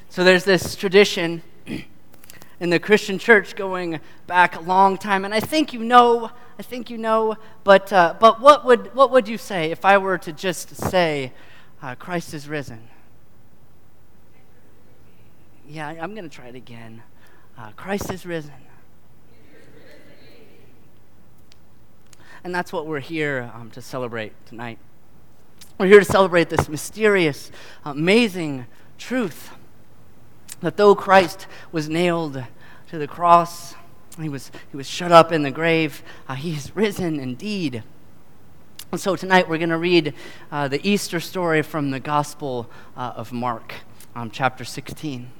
So there's this tradition in the Christian church going back a long time, and I think you know, but what would you say if I were to just say, Christ is risen? Yeah, I'm going to try it again. Christ is risen. And that's what we're here to celebrate tonight. We're here to celebrate this mysterious, amazing truth that though Christ was nailed to the cross, he was shut up in the grave, he is risen indeed. And so tonight we're going to read the Easter story from the Gospel of Mark, chapter 16.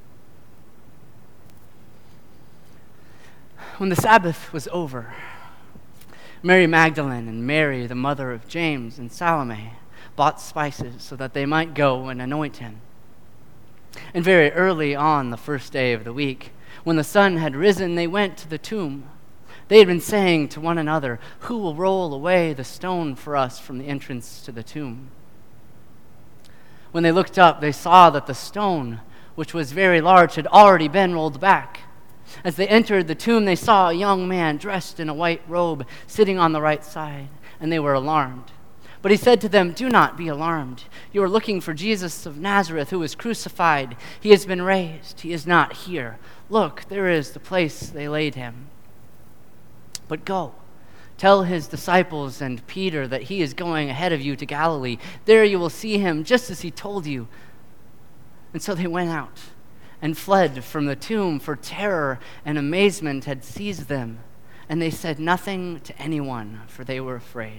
When the Sabbath was over, Mary Magdalene and Mary, the mother of James and Salome, bought spices so that they might go and anoint him. And very early on the first day of the week, when the sun had risen, they went to the tomb. They had been saying to one another, "Who will roll away the stone for us from the entrance to the tomb?" When they looked up, they saw that the stone, which was very large, had already been rolled back. As they entered the tomb, they saw a young man dressed in a white robe sitting on the right side, and they were alarmed. But he said to them, "Do not be alarmed. You are looking for Jesus of Nazareth, who was crucified. He has been raised. He is not here. Look, there is the place they laid him. But go, tell his disciples and Peter that he is going ahead of you to Galilee. There you will see him, just as he told you." And so they went out and fled from the tomb, for terror and amazement had seized them. And they said nothing to anyone, for they were afraid.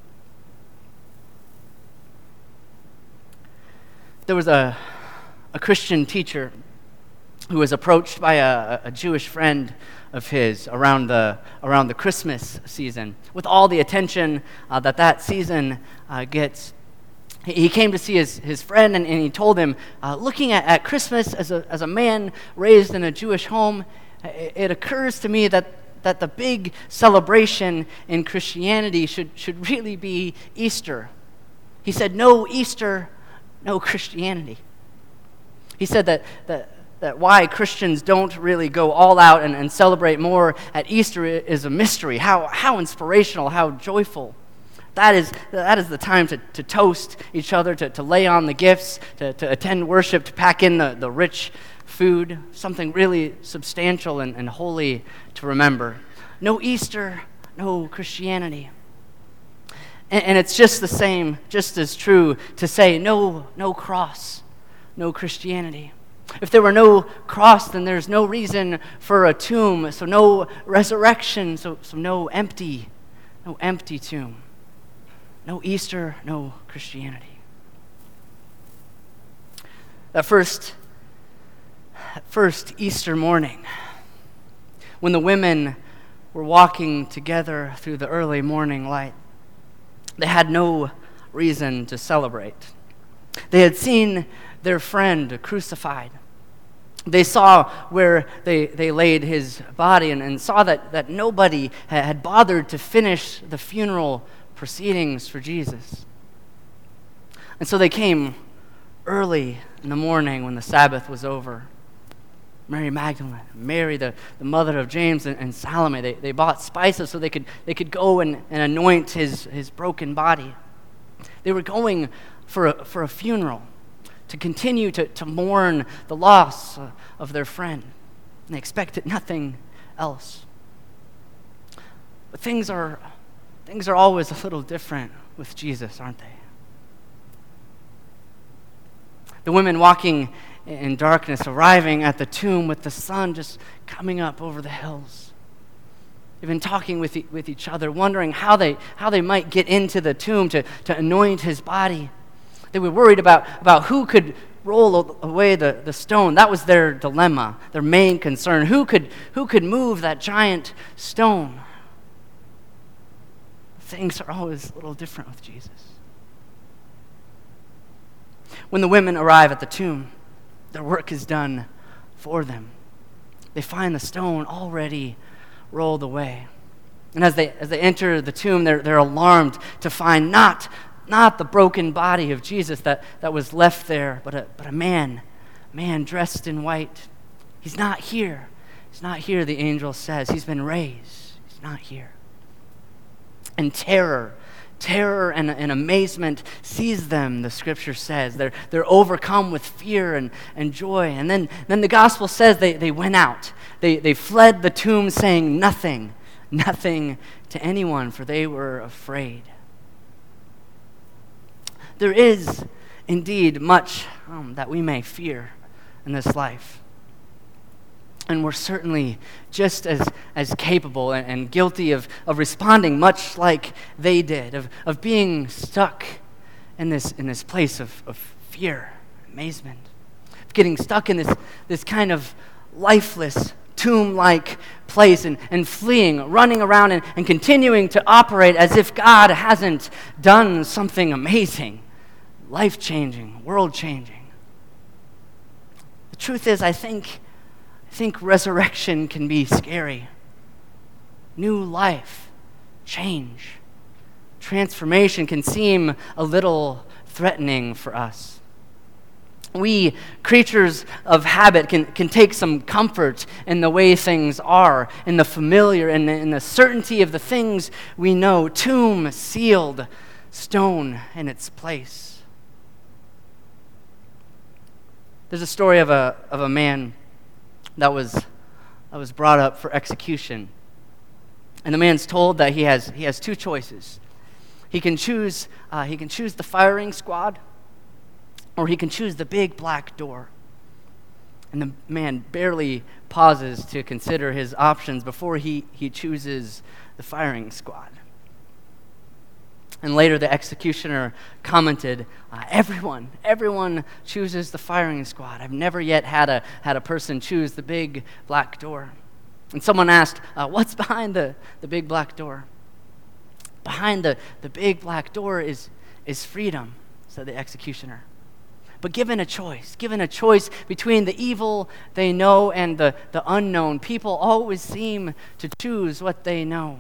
There was a Christian teacher who was approached by a Jewish friend of his around the Christmas season. With all the attention that season gets, he came to see his friend, and he told him, looking at Christmas as a man raised in a Jewish home, it occurs to me that the big celebration in Christianity should really be Easter. He said, "No Easter, no Christianity." He said that why Christians don't really go all out and celebrate more at Easter is a mystery. How inspirational, how joyful. That is the time to toast each other, to lay on the gifts, to attend worship, to pack in the rich food, something really substantial and holy to remember. No Easter, no Christianity. And it's just the same, just as true to say no cross, no Christianity. If there were no cross, then there's no reason for a tomb, so no resurrection, so no empty tomb. No Easter, no Christianity. That first Easter morning, when the women were walking together through the early morning light, they had no reason to celebrate. They had seen their friend crucified. They saw where they laid his body and saw that nobody had bothered to finish the funeral proceedings for Jesus. And so they came early in the morning when the Sabbath was over. Mary Magdalene, Mary, the mother of James and Salome, they bought spices so they could go and anoint his broken body. They were going for a funeral, to continue to mourn the loss of their friend. And they expected nothing else. But things are always a little different with Jesus, aren't they? The women walking in darkness, arriving at the tomb with the sun just coming up over the hills. They've been talking with each other, wondering how they might get into the tomb to anoint his body. They were worried about who could roll away the stone. That was their dilemma, their main concern. Who could move that giant stone? Things are always a little different with Jesus. When the women arrive at the tomb, their work is done for them. They find the stone already rolled away. And as they enter the tomb, they're alarmed to find not the broken body of Jesus that was left there, but a man man dressed in white. He's not here. He's not here, the angel says. He's been raised. He's not here. And terror and amazement seize them, the scripture says. They're overcome with fear and joy. And then the gospel says they went out. They fled the tomb saying nothing to anyone, for they were afraid. There is indeed much that we may fear in this life. And we're certainly just as capable and guilty of responding much like they did, of being stuck in this place of fear, amazement, of getting stuck in this kind of lifeless, tomb-like place and fleeing, running around and continuing to operate as if God hasn't done something amazing, life-changing, world-changing. The truth is, I think resurrection can be scary. New life, change, transformation can seem a little threatening for us. We, creatures of habit, can take some comfort in the way things are, in the familiar, in the certainty of the things we know. Tomb sealed, stone in its place. There's a story of a man that was brought up for execution. And the man's told that he has two choices. He can choose the firing squad, or he can choose the big black door. And the man barely pauses to consider his options before he chooses the firing squad. And later the executioner commented, everyone chooses the firing squad. I've never yet had a person choose the big black door. And someone asked, what's behind the big black door? Behind the big black door is freedom, said the executioner. But given a choice between the evil they know and the unknown, people always seem to choose what they know.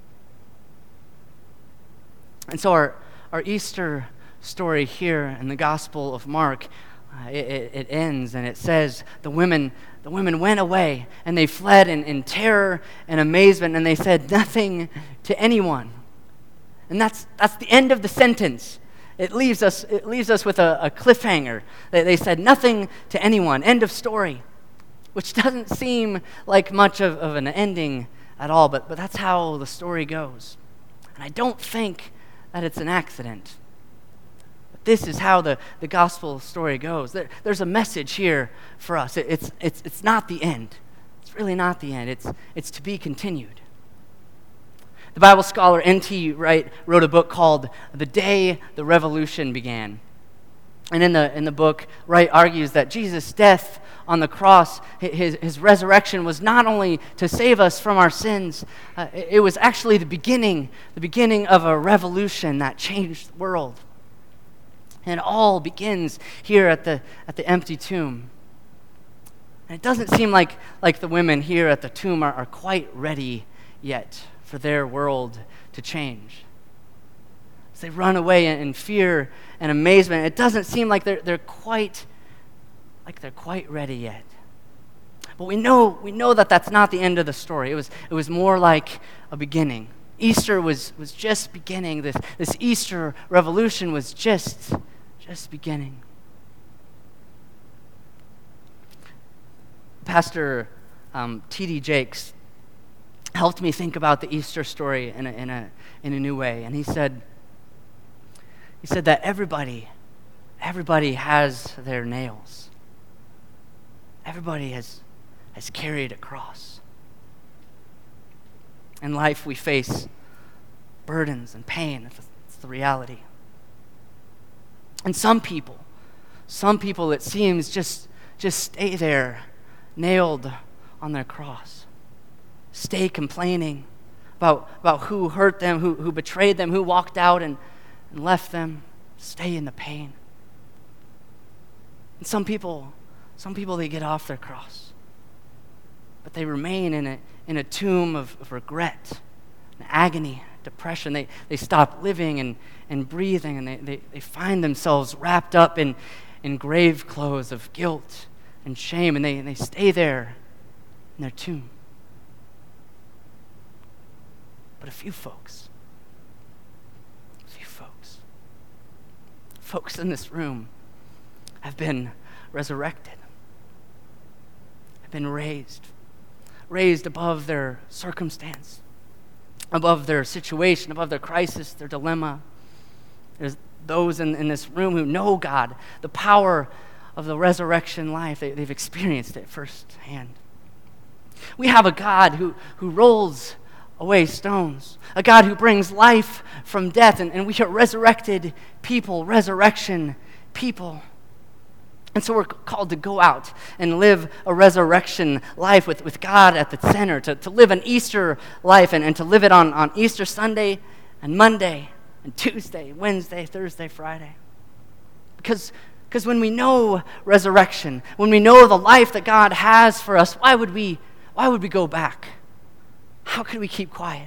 And so our Easter story here in the Gospel of Mark, it ends and it says the women went away and they fled in terror and amazement, and they said nothing to anyone. And that's the end of the sentence. It leaves us with a cliffhanger. They said nothing to anyone. End of story. Which doesn't seem like much of an ending at all, but that's how the story goes. And I don't think that it's an accident. But this is how the gospel story goes. There's a message here for us. It's not the end. It's really not the end. It's to be continued. The Bible scholar N.T. Wright wrote a book called The Day the Revolution Began. And in the book, Wright argues that Jesus' death on the cross, his resurrection, was not only to save us from our sins, it was actually the beginning of a revolution that changed the world. And it all begins here at the empty tomb. And it doesn't seem like the women here at the tomb are quite ready yet for their world to change. As they run away in fear and amazement, it doesn't seem like they're quite ready yet. But we know that that's not the end of the story. It was more like a beginning. Easter was just beginning. This Easter revolution was just beginning. Pastor T.D. Jakes helped me think about the Easter story in a new way, and he said that everybody has their nails. Everybody has carried a cross. In life, we face burdens and pain. It's the reality. And some people, it seems, just stay there, nailed on their cross. Stay complaining about who hurt them, who betrayed them, who walked out and left them. Stay in the pain. And some people, they get off their cross, but they remain in a tomb of regret, and agony, depression. They stop living and breathing, and they find themselves wrapped up in grave clothes of guilt and shame, and they stay there in their tomb. But a few folks in this room have been resurrected, have been raised above their circumstance, above their situation, above their crisis, their dilemma. There's those in this room who know God, the power of the resurrection life. They've experienced it firsthand. We have a God who rolls away stones, a God who brings life from death, and we are resurrected people, resurrection people. And so we're called to go out and live a resurrection life with God at the center, to live an Easter life and to live it on Easter Sunday and Monday and Tuesday, Wednesday, Thursday, Friday. Because when we know resurrection, when we know the life that God has for us, why would we go back? How could we keep quiet?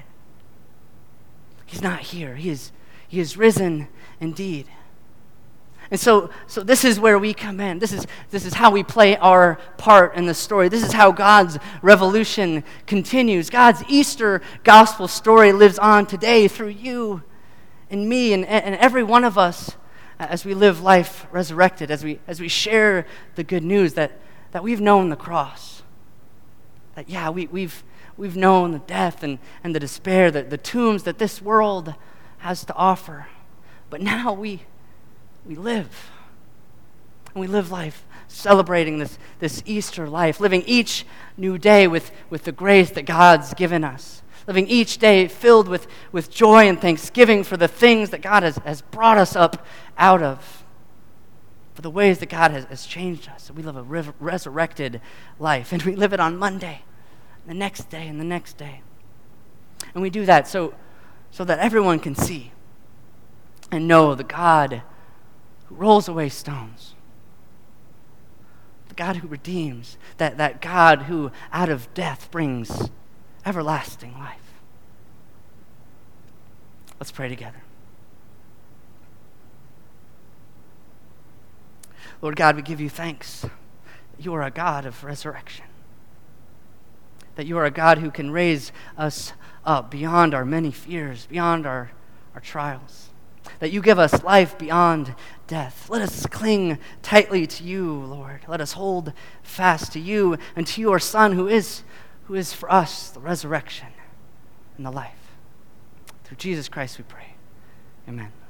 He's not here. He is risen indeed. And so this is where we come in. This is how we play our part in the story. This is how God's revolution continues. God's Easter gospel story lives on today through you and me and every one of us as we live life resurrected, as we share the good news that we've known the cross. That we've known the death and the despair, the tombs that this world has to offer. But now we live. And we live life celebrating this Easter life, living each new day with the grace that God's given us. Living each day filled with joy and thanksgiving for the things that God has brought us up out of. For the ways that God has changed us. We live a resurrected life. And we live it on Monday, the next day, and the next day. And we do that so that everyone can see and know the God who rolls away stones, the God who redeems, that God who out of death brings everlasting life. Let's pray together. Lord God, we give you thanks that you are a God of resurrection, that you are a God who can raise us up beyond our many fears, beyond our trials, that you give us life beyond death. Let us cling tightly to you, Lord. Let us hold fast to you and to your Son who is for us the resurrection and the life. Through Jesus Christ we pray. Amen.